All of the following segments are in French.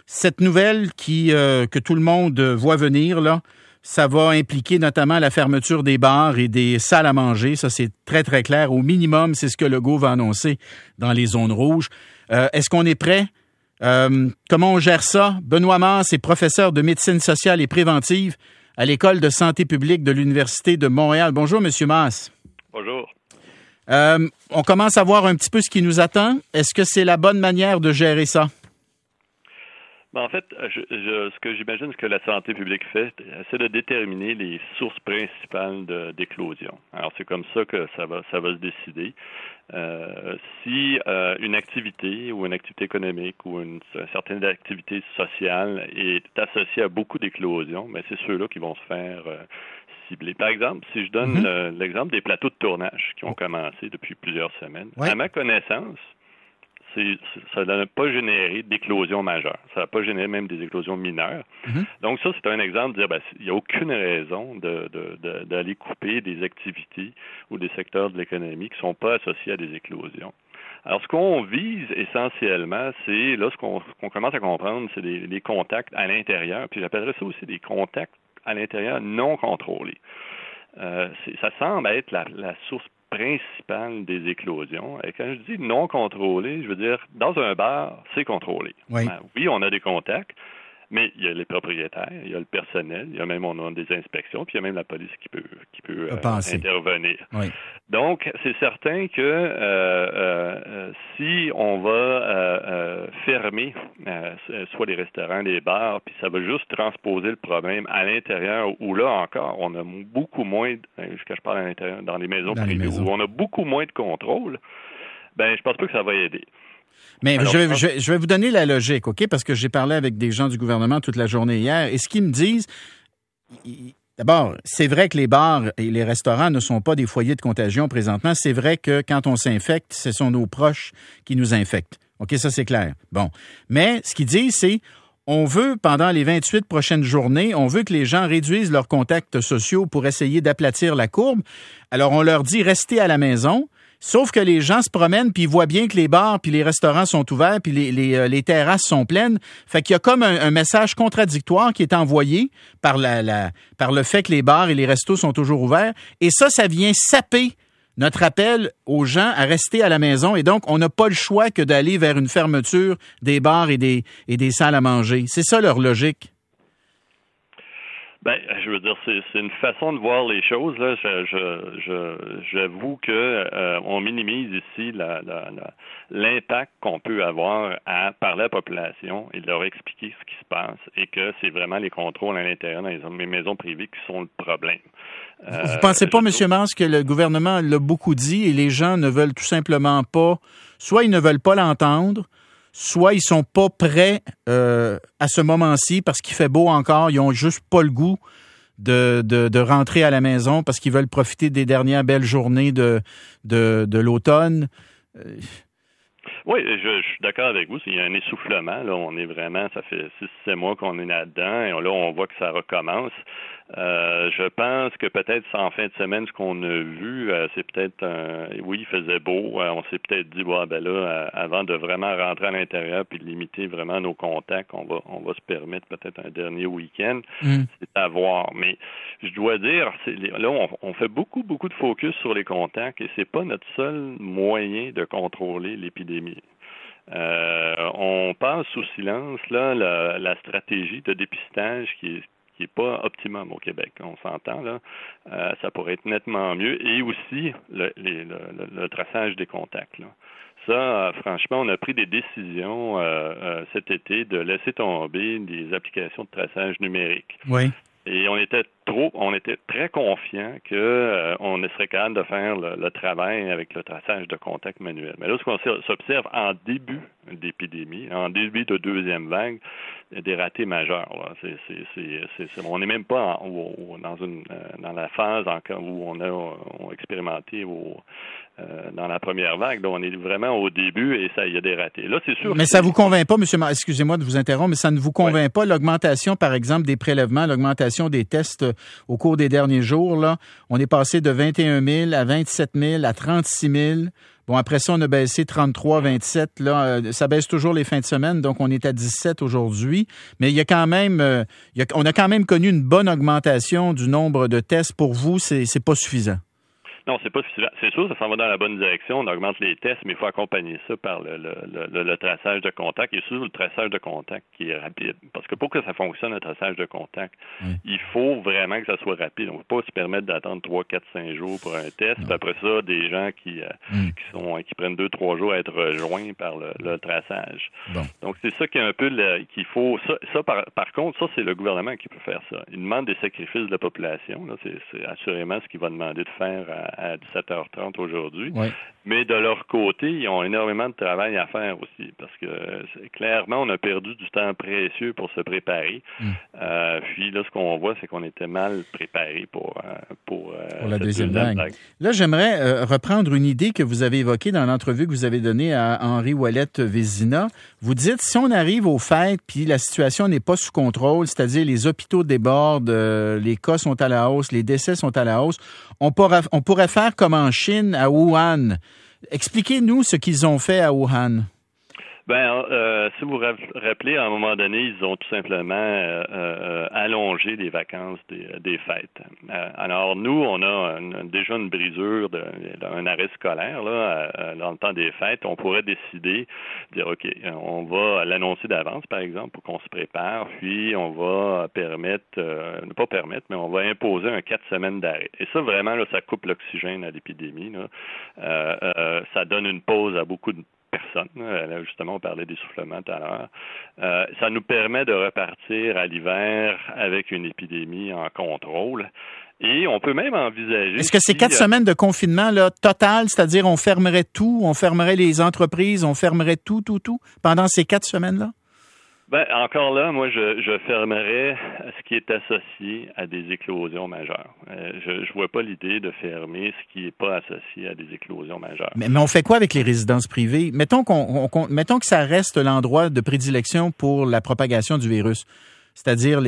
cette nouvelle que tout le monde voit venir, là, ça va impliquer notamment la fermeture des bars et des salles à manger. Ça, c'est très, très clair. Au minimum, c'est ce que Legault va annoncer dans les zones rouges. Est-ce qu'on est prêt? Comment on gère ça? Benoît Masse est professeur de médecine sociale et préventive à l'École de santé publique de l'Université de Montréal. Bonjour, Monsieur Masse. Bonjour. On commence à voir un petit peu ce qui nous attend. Est-ce que c'est la bonne manière de gérer ça? Ben, en fait, ce que j'imagine, ce que la santé publique fait, c'est de déterminer les sources principales d'éclosion. Alors, c'est comme ça que ça va se décider. Si une activité ou une activité économique ou une certaine activité sociale est associée à beaucoup d'éclosions, ben c'est ceux-là qui vont se faire cibler. Par exemple, si je donne l'exemple des plateaux de tournage qui ont commencé depuis plusieurs semaines, à ma connaissance, ça n'a pas généré d'éclosion majeure. Ça n'a pas généré même des éclosions mineures. Donc ça, c'est un exemple de dire, il n'y a aucune raison d'aller couper des activités ou des secteurs de l'économie qui ne sont pas associés à des éclosions. Alors, ce qu'on vise essentiellement, c'est, là, ce qu'on commence à comprendre, c'est les contacts à l'intérieur, puis j'appellerais ça aussi des contacts à l'intérieur non contrôlés. Ça semble être la source principale des éclosions. Et quand je dis non contrôlé, je veux dire, dans un bar, c'est contrôlé. Oui. Oui, on a des contacts, mais il y a les propriétaires, il y a le personnel, il y a même on a des inspections, puis il y a même la police qui peut intervenir. Oui. Donc, c'est certain que si on va fermer soit les restaurants, les bars, puis ça va juste transposer le problème à l'intérieur, où là encore, on a beaucoup moins, jusqu'à je parle à l'intérieur, dans les maisons privées, où on a beaucoup moins de contrôle, ben je pense pas que ça va aider. Mais alors, je vais vous donner la logique, OK? Parce que j'ai parlé avec des gens du gouvernement toute la journée hier, et ce qu'ils me disent, d'abord, c'est vrai que les bars et les restaurants ne sont pas des foyers de contagion présentement. C'est vrai que quand on s'infecte, ce sont nos proches qui nous infectent. OK, ça c'est clair. Bon. Mais ce qu'ils disent, c'est on veut, pendant les 28 prochaines journées, on veut que les gens réduisent leurs contacts sociaux pour essayer d'aplatir la courbe. Alors, on leur dit restez à la maison. Sauf que les gens se promènent puis ils voient bien que les bars puis les restaurants sont ouverts puis les terrasses sont pleines. Fait qu'il y a comme un message contradictoire qui est envoyé par le fait que les bars et les restos sont toujours ouverts. Et ça vient saper notre appel aux gens à rester à la maison. Et donc, on n'a pas le choix que d'aller vers une fermeture des bars et des salles à manger. C'est ça leur logique. Ben, je veux dire, c'est une façon de voir les choses. Là, j'avoue que on minimise ici l'impact qu'on peut avoir à parler à la population et de leur expliquer ce qui se passe et que c'est vraiment les contrôles à l'intérieur dans les maisons privées qui sont le problème. Vous pensez pas, M. Masse, que le gouvernement l'a beaucoup dit et les gens ne veulent tout simplement pas, soit ils ne veulent pas l'entendre, soit ils sont pas prêts à ce moment-ci parce qu'il fait beau encore, ils ont juste pas le goût de rentrer à la maison parce qu'ils veulent profiter des dernières belles journées de l'automne. Oui, je suis d'accord avec vous. Il y a un essoufflement. Là, on est vraiment, ça fait 6-7 mois qu'on est là-dedans et là, on voit que ça recommence. Je pense que peut-être en fin de semaine, ce qu'on a vu, c'est peut-être oui, il faisait beau. On s'est peut-être dit, avant de vraiment rentrer à l'intérieur puis de limiter vraiment nos contacts, on va se permettre peut-être un dernier week-end. C'est à voir. Mais je dois dire, là, on fait beaucoup de focus sur les contacts et c'est pas notre seul moyen de contrôler l'épidémie. On passe sous silence là la stratégie de dépistage qui est pas optimum au Québec. On s'entend, là. Ça pourrait être nettement mieux. Et aussi, le traçage des contacts, là. Ça, franchement, on a pris des décisions cet été de laisser tomber des applications de traçage numérique. Oui. Et on était très confiants on serait capable de faire le travail avec le traçage de contacts manuels. Mais là, ce qu'on s'observe en début d'épidémie, en début de deuxième vague, il y a des ratés majeurs. Là. On n'est même pas dans la phase encore où on a expérimenté dans la première vague. Donc, on est vraiment au début et il y a des ratés. Là, c'est sûr. Mais ça vous convainc pas, M. Masse, excusez-moi de vous interrompre, mais ça ne vous convainc pas l'augmentation, par exemple, des prélèvements, l'augmentation des tests au cours des derniers jours, là? On est passé de 21 000 à 27 000 à 36 000. Bon, après ça, on a baissé 33, 27. Là, ça baisse toujours les fins de semaine, donc on est à 17 aujourd'hui. Mais il y a quand même, on a quand même connu une bonne augmentation du nombre de tests. Pour vous, c'est pas suffisant. Non, c'est pas suffisant. C'est sûr, ça s'en va dans la bonne direction. On augmente les tests, mais il faut accompagner ça par le traçage de contact et surtout le traçage de contact qui est rapide. Parce que pour que ça fonctionne, le traçage de contact, il faut vraiment que ça soit rapide. On ne peut pas se permettre d'attendre 3, 4, 5 jours pour un test. Puis après ça, des gens qui prennent 2, 3 jours à être rejoints par le traçage. Bon. Donc, c'est ça qui est un peu qu'il faut. Ça par contre, ça, c'est le gouvernement qui peut faire ça. Il demande des sacrifices de la population. Là. C'est assurément ce qu'il va demander de faire à 17h30 aujourd'hui. Oui. Mais de leur côté, ils ont énormément de travail à faire aussi parce que clairement, on a perdu du temps précieux pour se préparer. Puis là, ce qu'on voit, c'est qu'on était mal préparé pour la deuxième vague. Là, j'aimerais reprendre une idée que vous avez évoquée dans l'entrevue que vous avez donnée à Henri Ouellette-Vézina. Vous dites, si on arrive aux fêtes puis la situation n'est pas sous contrôle, c'est-à-dire les hôpitaux débordent, les cas sont à la hausse, les décès sont à la hausse, on pourrait faire comme en Chine, à Wuhan. Expliquez-nous ce qu'ils ont fait à Wuhan. Si vous vous rappelez, à un moment donné, ils ont tout simplement allongé les vacances des fêtes. Alors, nous, on a déjà une brisure, un arrêt scolaire là, dans le temps des fêtes. On pourrait décider, dire, OK, on va l'annoncer d'avance, par exemple, pour qu'on se prépare, puis on va mais on va imposer un 4 semaines d'arrêt. Et ça, vraiment, là, ça coupe l'oxygène à l'épidémie. Là. Ça donne une pause à beaucoup de personne. Là, justement, on parlait d'essoufflement tout à l'heure. Ça nous permet de repartir à l'hiver avec une épidémie en contrôle. Et on peut même envisager... Est-ce que c'est 4 semaines de confinement là, total, c'est-à-dire on fermerait tout, on fermerait les entreprises, on fermerait tout, pendant ces 4 semaines-là? Encore là, moi, je fermerais ce qui est associé à des éclosions majeures. Je vois pas l'idée de fermer ce qui est pas associé à des éclosions majeures. Mais on fait quoi avec les résidences privées? Mettons que ça reste l'endroit de prédilection pour la propagation du virus. C'est-à-dire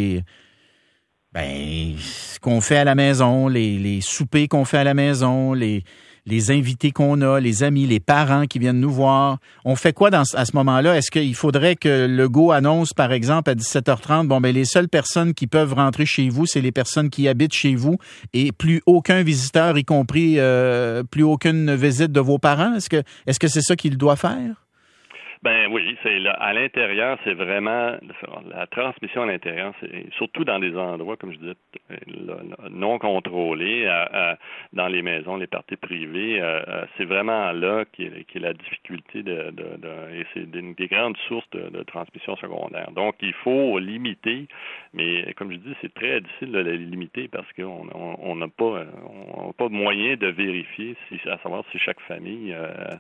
ce qu'on fait à la maison, les soupers qu'on fait à la maison, les invités qu'on a, les amis, les parents qui viennent nous voir. On fait quoi à ce moment-là? Est-ce qu'il faudrait que Legault annonce, par exemple, à 17h30, les seules personnes qui peuvent rentrer chez vous, c'est les personnes qui habitent chez vous et plus aucun visiteur, y compris plus aucune visite de vos parents? Est-ce que c'est ça qu'il doit faire? Oui, à l'intérieur, c'est vraiment la transmission à l'intérieur, c'est surtout dans des endroits, comme je disais, non contrôlés, dans les maisons, les parties privées, c'est vraiment là qui est la difficulté et c'est des grandes sources de transmission secondaire. Donc, il faut limiter, mais comme je dis, c'est très difficile de la limiter parce qu'on n'a pas de moyen de vérifier, à savoir si chaque famille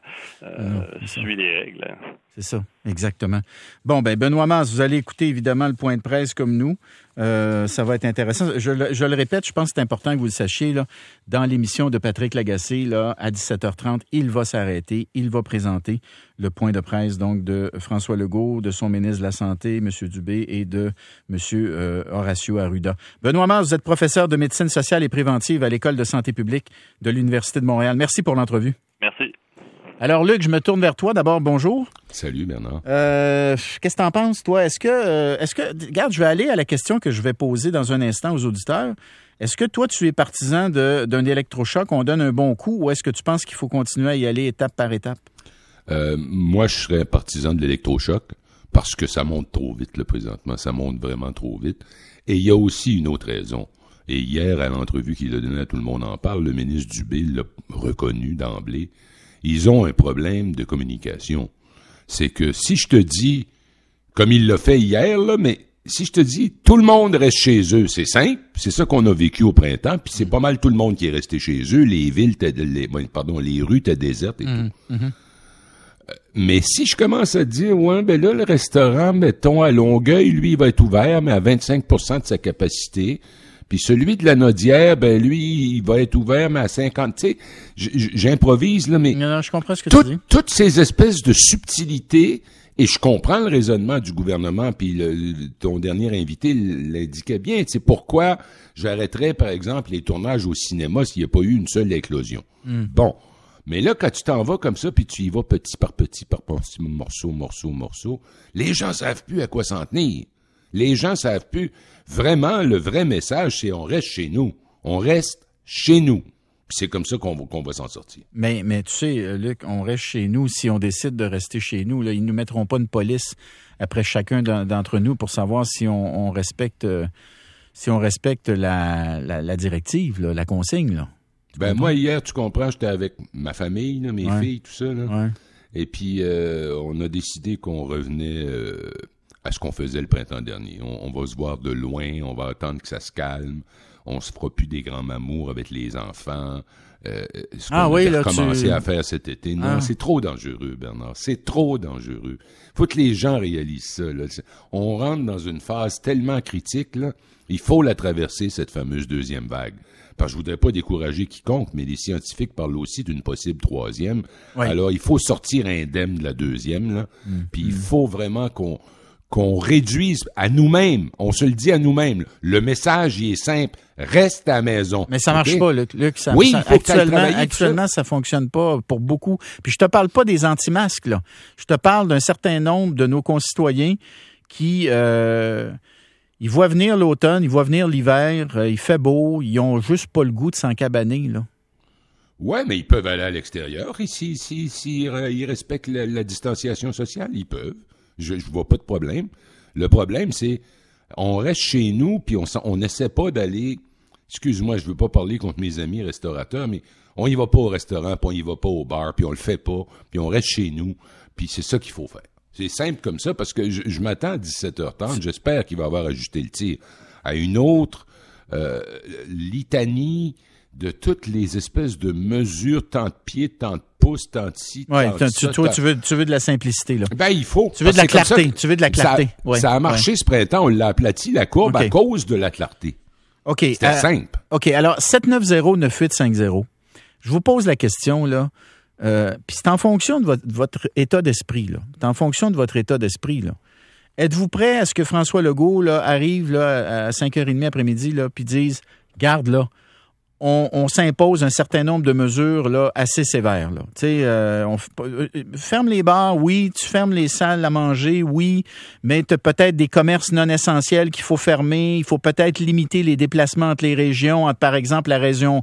suit les règles. C'est ça, exactement. Bon, Benoît Masse, vous allez écouter évidemment le point de presse comme nous. Ça va être intéressant. Je le répète, je pense que c'est important que vous le sachiez. Là, dans l'émission de Patrick Lagacé, là, à 17h30, il va s'arrêter. Il va présenter le point de presse donc de François Legault, de son ministre de la Santé, M. Dubé, et de M. Horacio Arruda. Benoît Masse, vous êtes professeur de médecine sociale et préventive à l'École de santé publique de l'Université de Montréal. Merci pour l'entrevue. Merci. Alors, Luc, je me tourne vers toi. D'abord, bonjour. Salut, Bernard. Qu'est-ce que t'en penses, toi? Est-ce que, regarde, je vais aller à la question que je vais poser dans un instant aux auditeurs. Est-ce que toi, tu es partisan d'un électrochoc, on donne un bon coup, ou est-ce que tu penses qu'il faut continuer à y aller étape par étape? Moi, je serais partisan de l'électrochoc parce que ça monte trop vite, là, présentement. Ça monte vraiment trop vite. Et il y a aussi une autre raison. Et hier, à l'entrevue qu'il a donnée à Tout le monde en parle, le ministre Dubé l'a reconnu d'emblée. Ils ont un problème de communication. C'est que si je te dis, comme il l'a fait hier, là, mais si je te dis, tout le monde reste chez eux, c'est simple, c'est ça qu'on a vécu au printemps, puis c'est pas mal tout le monde qui est resté chez eux, les rues étaient désertes et tout. Mais si je commence à dire, le restaurant, mettons, à Longueuil, lui, il va être ouvert, mais à 25% de sa capacité, puis celui de la Nodière, lui, il va être ouvert, mais à 50. Tu sais, j'improvise, là, mais... Non, je comprends ce que tu dis. Toutes ces espèces de subtilités, et je comprends le raisonnement du gouvernement, puis ton dernier invité l'indiquait bien. Tu sais, pourquoi j'arrêterais, par exemple, les tournages au cinéma s'il n'y a pas eu une seule éclosion? Bon. Mais là, quand tu t'en vas comme ça, puis tu y vas petit par petit, morceau, les gens savent plus à quoi s'en tenir. Les gens savent plus. Vraiment, le vrai message, c'est on reste chez nous. On reste chez nous. Puis c'est comme ça qu'on va s'en sortir. Mais tu sais, Luc, on reste chez nous. Si on décide de rester chez nous, là, ils nous mettront pas une police après chacun d'entre nous pour savoir si on respecte la directive, là, la consigne, là. Ben moi, hier, tu comprends, j'étais avec ma famille, là, mes filles, tout ça. Là. Ouais. Et puis, on a décidé qu'on revenait à ce qu'on faisait le printemps dernier. On va se voir de loin, on va attendre que ça se calme. On se fera plus des grands mamours avec les enfants. Ce qu'on a commencé à faire cet été. Non, c'est trop dangereux, Bernard. C'est trop dangereux. Faut que les gens réalisent ça. Là. On rentre dans une phase tellement critique, là. Il faut la traverser, cette fameuse deuxième vague. Parce que je voudrais pas décourager quiconque, mais les scientifiques parlent aussi d'une possible troisième. Oui. Alors, il faut sortir indemne de la deuxième, là. Puis il faut vraiment qu'on réduise à nous-mêmes. On se le dit à nous-mêmes. Le message, il est simple. Reste à la maison. Mais ça marche pas, Luc. Oui, actuellement, ça fonctionne pas pour beaucoup. Puis je te parle pas des anti-masques, là. Je te parle d'un certain nombre de nos concitoyens qui... ils voient venir l'automne, ils voient venir l'hiver, il fait beau, ils ont juste pas le goût de s'encabaner, là. Ouais, mais ils peuvent aller à l'extérieur. Ici, ils respectent la distanciation sociale, ils peuvent. Je vois pas de problème. Le problème, c'est on reste chez nous, puis on n'essaie pas d'aller... Excuse-moi, je veux pas parler contre mes amis restaurateurs, mais on y va pas au restaurant, puis on y va pas au bar, puis on le fait pas, puis on reste chez nous, puis c'est ça qu'il faut faire. C'est simple comme ça, parce que je m'attends à 17h30, j'espère qu'il va avoir ajusté le tir à une autre litanie de toutes les espèces de mesures, tant de pieds, tant de pouces, tant de ci, tant de ça. Tu veux de la simplicité, là. Ben, il faut. Tu veux de la clarté. Tu veux de la clarté. Ça a marché ce printemps, on l'a aplati, la courbe, à cause de la clarté. OK. C'était simple. OK, alors, 790-9850. Je vous pose la question, là. Puis c'est en fonction de votre état d'esprit, là. C'est en fonction de votre état d'esprit, là. Êtes-vous prêt à ce que François Legault, là, arrive, là, à 5h30 après-midi, là, puis dise, garde, là, on s'impose un certain nombre de mesures là assez sévères. Là. Tu sais, ferme les bars, oui, tu fermes les salles à manger, oui, mais tu as peut-être des commerces non essentiels qu'il faut fermer. Il faut peut-être limiter les déplacements entre les régions, entre, par exemple, la région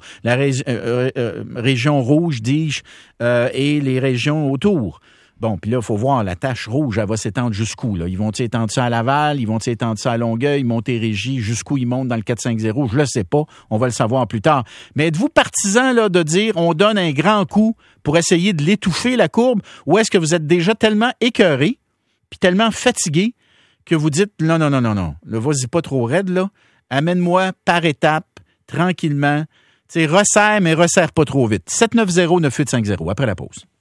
rouge, dis-je, et les régions autour. Bon, puis là, il faut voir, la tache rouge, elle va s'étendre jusqu'où, là? Ils vont-ils étendre ça à Laval? Ils vont-ils étendre ça à Longueuil, Montérégie? Jusqu'où ils montent dans le 450? Je le sais pas. On va le savoir plus tard. Mais êtes-vous partisan, là, de dire on donne un grand coup pour essayer de l'étouffer, la courbe? Ou est-ce que vous êtes déjà tellement écœuré puis tellement fatigué que vous dites non. Là, vas-y pas trop raide, là. Amène-moi par étapes, tranquillement. Tu sais, resserre, mais resserre pas trop vite. 790-9850, après la pause.